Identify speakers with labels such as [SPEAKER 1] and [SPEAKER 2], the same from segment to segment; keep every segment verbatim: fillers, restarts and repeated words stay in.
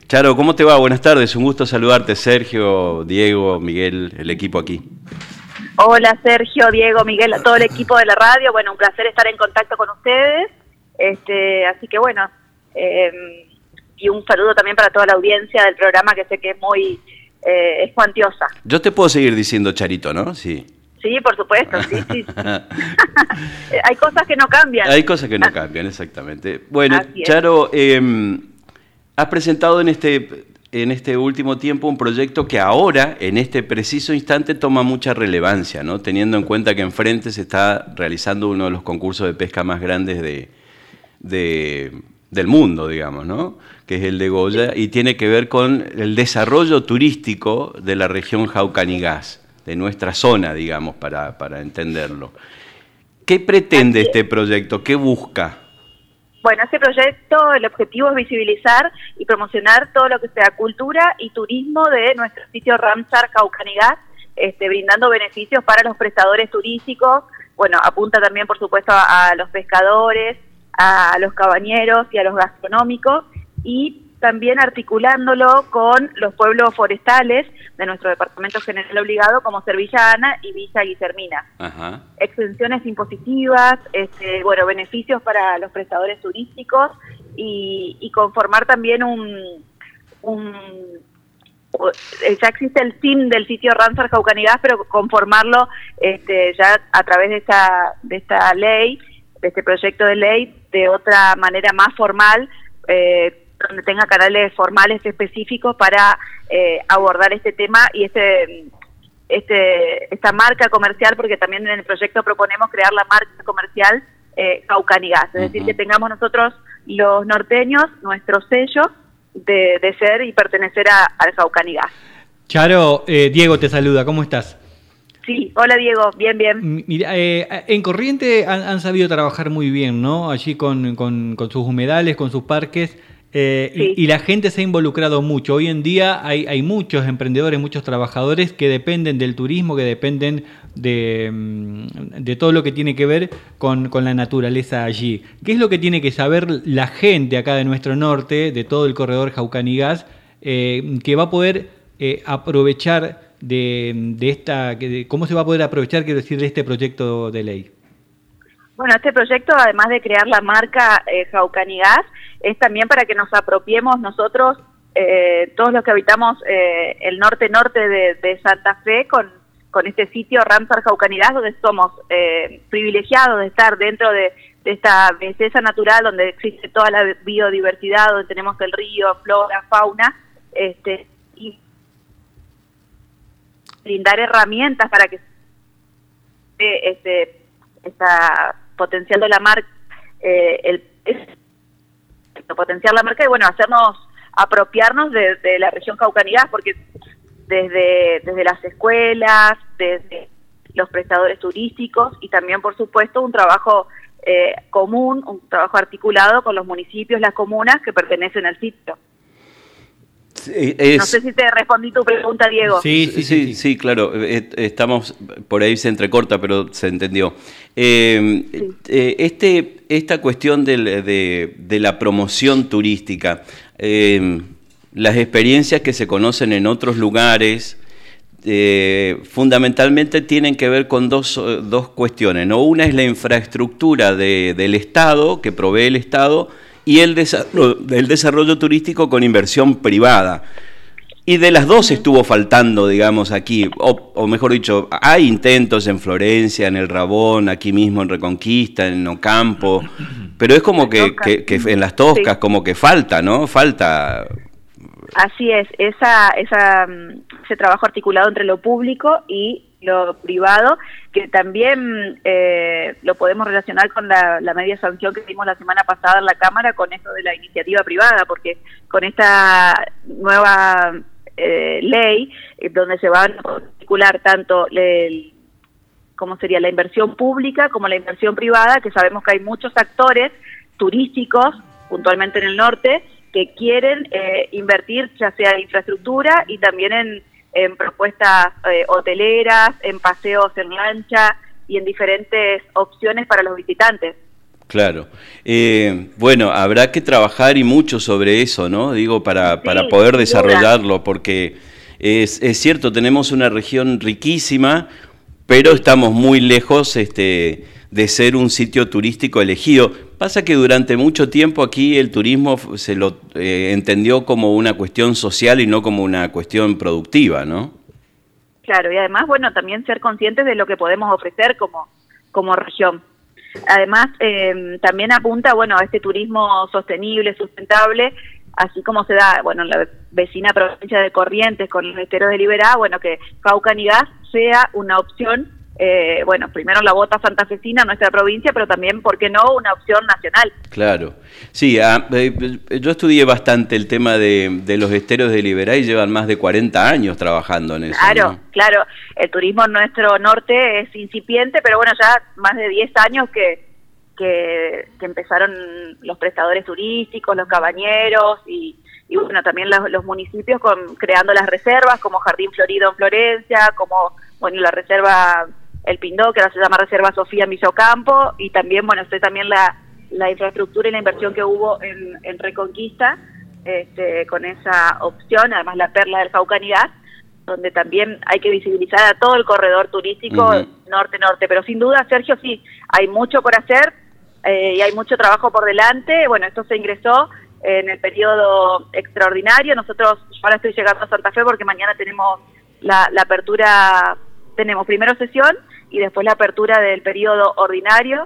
[SPEAKER 1] Charo, ¿cómo te va? Buenas tardes, un gusto saludarte. Sergio, Diego, Miguel, el equipo aquí.
[SPEAKER 2] Hola Sergio, Diego, Miguel, a todo el equipo de la radio. Bueno, un placer estar en contacto con ustedes. Este, así que bueno, eh, y un saludo también para toda la audiencia del programa, que sé que es muy eh, es cuantiosa.
[SPEAKER 1] Yo te puedo seguir diciendo Charito, ¿no? Sí.
[SPEAKER 2] Sí, por supuesto, sí, sí. sí. Hay cosas que no cambian.
[SPEAKER 1] Hay cosas que no cambian, exactamente. Bueno, Charo, eh, has presentado en este, en este último tiempo un proyecto que ahora, en este preciso instante, toma mucha relevancia, ¿no? Teniendo en cuenta que enfrente se está realizando uno de los concursos de pesca más grandes de, de, del mundo, digamos, ¿no? Que es el de Goya, y tiene que ver con el desarrollo turístico de la región Jaucanigás, de nuestra zona, digamos, para, para entenderlo. ¿Qué pretende este proyecto? ¿Qué busca?
[SPEAKER 2] Bueno, este proyecto, el objetivo es visibilizar y promocionar todo lo que sea cultura y turismo de nuestro sitio Ramsar Jaucanigás, este, brindando beneficios para los prestadores turísticos. Bueno, apunta también, por supuesto, a, a los pescadores, a los cabañeros y a los gastronómicos, y también articulándolo con los pueblos forestales de nuestro departamento general obligado, como Servillana y Villa Guillermina. Ajá. Exenciones impositivas, este, bueno, beneficios para los prestadores turísticos y, y conformar también un, un... ya existe el S I M del sitio Ramsar Jaucanigás, pero conformarlo este, ya a través de esta, de esta ley, de este proyecto de ley, de otra manera más formal, eh, donde tenga canales formales específicos para eh, abordar este tema y este, este esta marca comercial, porque también en el proyecto proponemos crear la marca comercial eh, Jaucanigás, es uh-huh. decir, que tengamos nosotros los norteños nuestro sello de, de ser y pertenecer a, al Jaucanigás.
[SPEAKER 3] Charo, eh, Diego te saluda, ¿cómo estás?
[SPEAKER 2] Sí, hola Diego, bien, bien.
[SPEAKER 3] Mira, eh, en Corriente han, han sabido trabajar muy bien, ¿no? Allí con, con, con sus humedales, con sus parques. Eh, sí. y, y la gente se ha involucrado mucho. Hoy en día hay, hay muchos emprendedores, muchos trabajadores que dependen del turismo, que dependen de, de todo lo que tiene que ver con, con la naturaleza allí. ¿Qué es lo que tiene que saber la gente acá de nuestro norte, de todo el corredor Jaucanigás, eh, que va a poder eh, aprovechar de, de esta, de, cómo se va a poder aprovechar, quiero decir, de este proyecto de ley?
[SPEAKER 2] Bueno, este proyecto, además de crear la marca eh, Jaucanigás, es también para que nos apropiemos nosotros, eh, todos los que habitamos eh, el norte-norte de, de Santa Fe, con, con este sitio Ramsar Jaucanigás, donde somos eh, privilegiados de estar dentro de, de esta belleza natural, donde existe toda la biodiversidad, donde tenemos el río, flora, fauna, este, y brindar herramientas para que eh, este, esta potenciando la marca, eh, el, potenciar la marca y bueno, hacernos apropiarnos de, de la región Jaucanigás, porque desde, desde las escuelas, desde los prestadores turísticos y también, por supuesto, un trabajo eh, común, un trabajo articulado con los municipios, las comunas que pertenecen al sitio.
[SPEAKER 1] Sí, es...
[SPEAKER 2] No sé si te respondí tu pregunta, Diego.
[SPEAKER 1] Sí, sí, sí, sí, sí, claro. Estamos, por ahí se entrecorta, pero se entendió. Eh, sí. eh, este, esta cuestión de, de, de la promoción turística, eh, las experiencias que se conocen en otros lugares, eh, fundamentalmente tienen que ver con dos, dos cuestiones, ¿no? Una es la infraestructura de, del Estado, que provee el Estado, y el desarrollo, el desarrollo turístico con inversión privada. Y de las dos estuvo faltando, digamos, aquí, o, o mejor dicho, hay intentos en Florencia, en El Rabón, aquí mismo en Reconquista, en Ocampo, pero es como que, que, que en Las Toscas, sí. como que falta, ¿no? Falta...
[SPEAKER 2] Así es, esa, esa, ese trabajo articulado entre lo público y lo privado, que también eh, lo podemos relacionar con la, la media sanción que dimos la semana pasada en la Cámara con esto de la iniciativa privada, porque con esta nueva eh, ley, eh, donde se van a articular tanto el, ¿cómo sería? la inversión pública como la inversión privada, que sabemos que hay muchos actores turísticos, puntualmente en el norte, que quieren eh, invertir ya sea en infraestructura y también en, en propuestas eh, hoteleras, en paseos en lancha y en diferentes opciones para los visitantes.
[SPEAKER 1] Claro. Eh, bueno, habrá que trabajar y mucho sobre eso, ¿no? Digo, para, sí, para poder desarrollarlo, porque es, es cierto, tenemos una región riquísima, pero estamos muy lejos este, de ser un sitio turístico elegido. Pasa que durante mucho tiempo aquí el turismo se lo eh, entendió como una cuestión social y no como una cuestión productiva, ¿no?
[SPEAKER 2] Claro, y además, bueno, también ser conscientes de lo que podemos ofrecer como, como región. Además, eh, también apunta, bueno, a este turismo sostenible, sustentable, así como se da, bueno, en la vecina provincia de Corrientes con los esteros de Liberá, bueno, que Caucanigás sea una opción, eh, bueno, primero la bota santafesina, nuestra provincia, pero también, ¿por qué no?, una opción nacional.
[SPEAKER 1] Claro. Sí, ah, eh, yo estudié bastante el tema de, de los esteros de Liberá y llevan más de cuarenta años trabajando en eso.
[SPEAKER 2] Claro,
[SPEAKER 1] ¿no?
[SPEAKER 2] Claro. El turismo en nuestro norte es incipiente, pero bueno, ya más de diez años que, que, que empezaron los prestadores turísticos, los cabañeros y, y bueno, también los, los municipios con, creando las reservas, como Jardín Florido en Florencia, como, bueno, la reserva El Pindó, que ahora se llama Reserva Sofía en Villocampo, y también, bueno, sé también la, la infraestructura y la inversión que hubo en, en Reconquista, este, con esa opción, además la perla del Caucanigás, donde también hay que visibilizar a todo el corredor turístico uh-huh. norte-norte, pero sin duda, Sergio, sí, hay mucho por hacer eh, y hay mucho trabajo por delante. Bueno, esto se ingresó en el periodo extraordinario. Nosotros, yo ahora estoy llegando a Santa Fe porque mañana tenemos la, la apertura, tenemos primero sesión y después la apertura del periodo ordinario,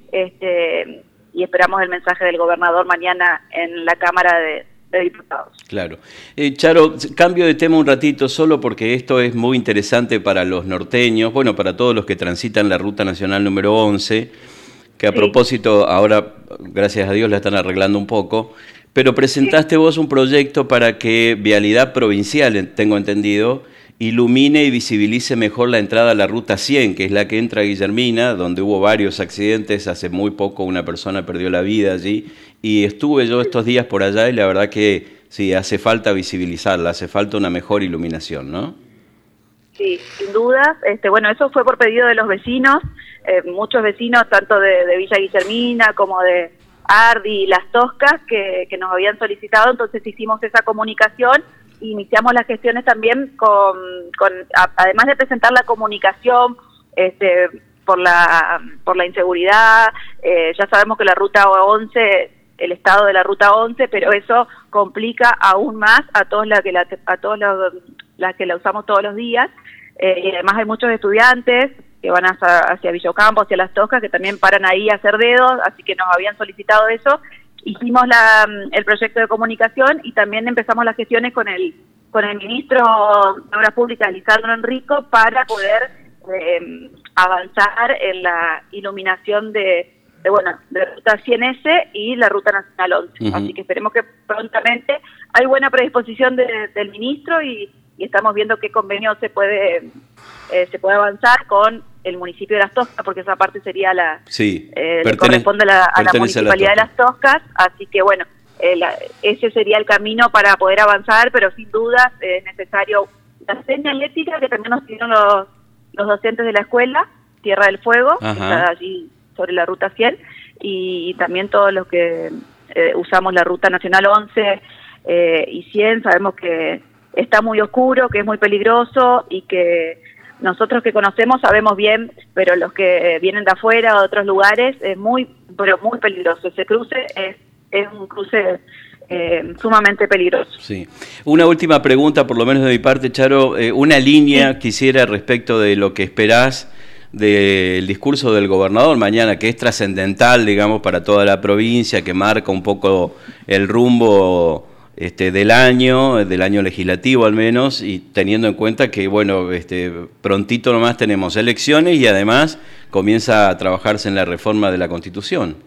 [SPEAKER 2] este, y esperamos el mensaje del gobernador mañana en la Cámara de, de Diputados.
[SPEAKER 1] Claro. Eh, Charo, cambio de tema un ratito solo porque esto es muy interesante para los norteños, bueno, para todos los que transitan la Ruta Nacional número once, que a sí. propósito ahora, gracias a Dios, la están arreglando un poco, pero presentaste sí. vos un proyecto para que Vialidad Provincial, tengo entendido, ilumine y visibilice mejor la entrada a la Ruta cien, que es la que entra a Guillermina, donde hubo varios accidentes, hace muy poco una persona perdió la vida allí, y estuve yo estos días por allá y la verdad que sí, hace falta visibilizarla, hace falta una mejor iluminación, ¿no?
[SPEAKER 2] Sí, sin dudas. Este, bueno, eso fue por pedido de los vecinos, eh, muchos vecinos, tanto de, de Villa Guillermina como de Ardi y Las Toscas, que, que nos habían solicitado, entonces hicimos esa comunicación. Iniciamos las gestiones también con, con a, además de presentar la comunicación este, por la por la inseguridad, eh, ya sabemos que la ruta once, el estado de la ruta once, pero eso complica aún más a todos la que la a todos los las que la usamos todos los días, eh, y además hay muchos estudiantes que van hacia, hacia Villocampo, hacia Las Toscas, que también paran ahí a hacer dedos, así que nos habían solicitado eso. Hicimos la, el proyecto de comunicación y también empezamos las gestiones con el con el ministro de Obras Públicas, Lisandro Enrico, para poder eh, avanzar en la iluminación de, de bueno de Ruta cien ese y la Ruta Nacional once. Uh-huh. Así que esperemos que prontamente hay buena predisposición de, del ministro y, y estamos viendo qué convenio se puede eh, se puede avanzar con el municipio de Las Toscas, porque esa parte sería la
[SPEAKER 1] sí,
[SPEAKER 2] eh, le corresponde a la, a la municipalidad a de Las Toscas, así que bueno, eh, la, ese sería el camino para poder avanzar, pero sin dudas es necesario la señalética que también nos pidieron los, los docentes de la escuela, Tierra del Fuego, que está allí sobre la Ruta cien, y, y también todos los que eh, usamos la Ruta Nacional once eh, y cien, sabemos que está muy oscuro, que es muy peligroso y que nosotros que conocemos sabemos bien, pero los que vienen de afuera o de otros lugares es muy, pero muy peligroso. Ese cruce es, es un cruce eh, sumamente peligroso.
[SPEAKER 1] Sí. Una última pregunta, por lo menos de mi parte, Charo. Eh, una línea sí. quisiera respecto de lo que esperás del discurso del gobernador mañana, que es trascendental, digamos, para toda la provincia, que marca un poco el rumbo Este, del año, del año legislativo al menos, y teniendo en cuenta que, bueno, este, prontito nomás tenemos elecciones y además comienza a trabajarse en la reforma de la Constitución.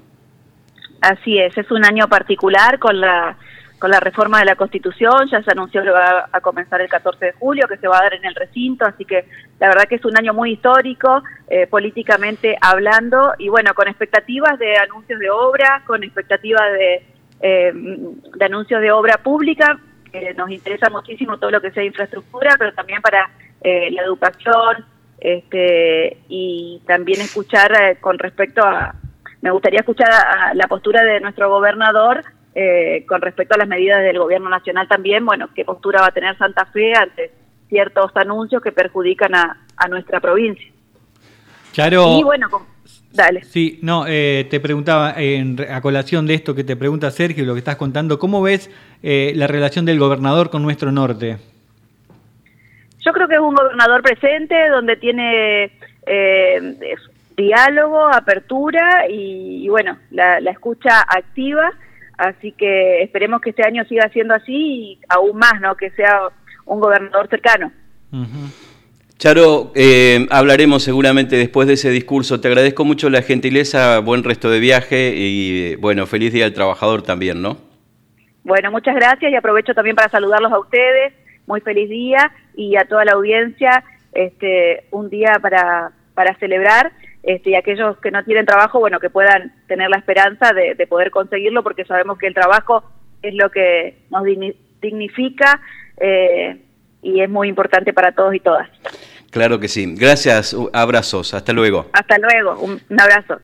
[SPEAKER 2] Así es, es un año particular con la con la reforma de la Constitución, ya se anunció que va a comenzar el catorce de julio, que se va a dar en el recinto, así que la verdad que es un año muy histórico, eh, políticamente hablando, y bueno, con expectativas de anuncios de obra, con expectativas de Eh, de anuncios de obra pública, que nos interesa muchísimo todo lo que sea infraestructura, pero también para eh, la educación, este, y también escuchar eh, con respecto a, me gustaría escuchar a, a la postura de nuestro gobernador eh, con respecto a las medidas del gobierno nacional también, bueno, qué postura va a tener Santa Fe ante ciertos anuncios que perjudican a, a nuestra provincia.
[SPEAKER 3] Charo,
[SPEAKER 2] y bueno, con, dale.
[SPEAKER 3] Sí, no, eh, te preguntaba, en, a colación de esto que te pregunta Sergio, lo que estás contando, ¿cómo ves eh, la relación del gobernador con nuestro norte?
[SPEAKER 2] Yo creo que es un gobernador presente, donde tiene eh, diálogo, apertura y, y bueno, la, la escucha activa, así que esperemos que este año siga siendo así y aún más, ¿no? Que sea un gobernador cercano.
[SPEAKER 3] Uh-huh.
[SPEAKER 1] Charo, eh, hablaremos seguramente después de ese discurso. Te agradezco mucho la gentileza, buen resto de viaje y bueno, feliz Día del Trabajador también, ¿no?
[SPEAKER 2] Bueno, muchas gracias y aprovecho también para saludarlos a ustedes, muy feliz día y a toda la audiencia, este, un día para, para celebrar este, y aquellos que no tienen trabajo, bueno, que puedan tener la esperanza de, de poder conseguirlo porque sabemos que el trabajo es lo que nos dignifica eh, y es muy importante para todos y todas.
[SPEAKER 1] Claro que sí. Gracias, abrazos, hasta luego.
[SPEAKER 2] Hasta luego, un, un abrazo.